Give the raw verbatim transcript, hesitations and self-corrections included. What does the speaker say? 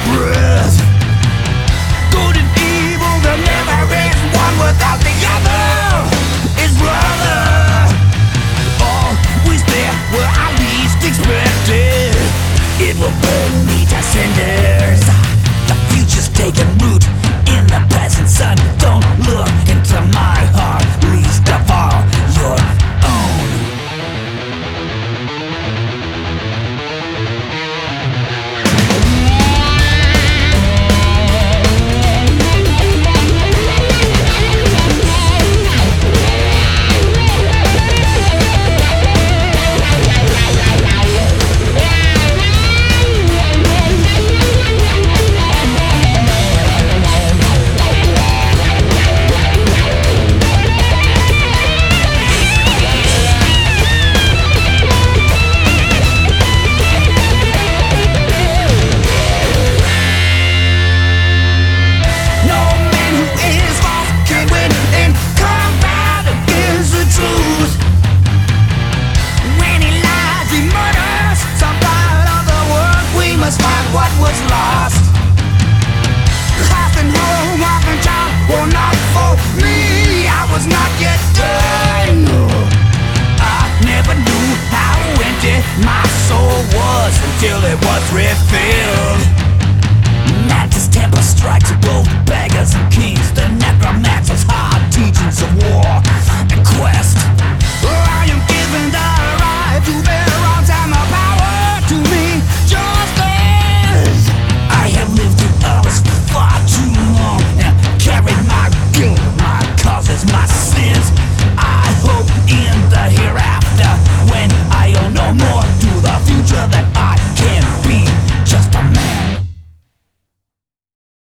breath. Good and evil, there never is one without the other. Is brother always there where I least expected? It will burn me to cinders. The future's taking root in the present, son. Don't look into my heart, least of all your own. What was lost? Lost and home, lost and child. Well, not for me. I was not yet done. I never knew how empty my soul was until it was refilled. Mantis temper strikes both beggars and kings. The necromancer's hard teachings of war and quest. I am given the right to bear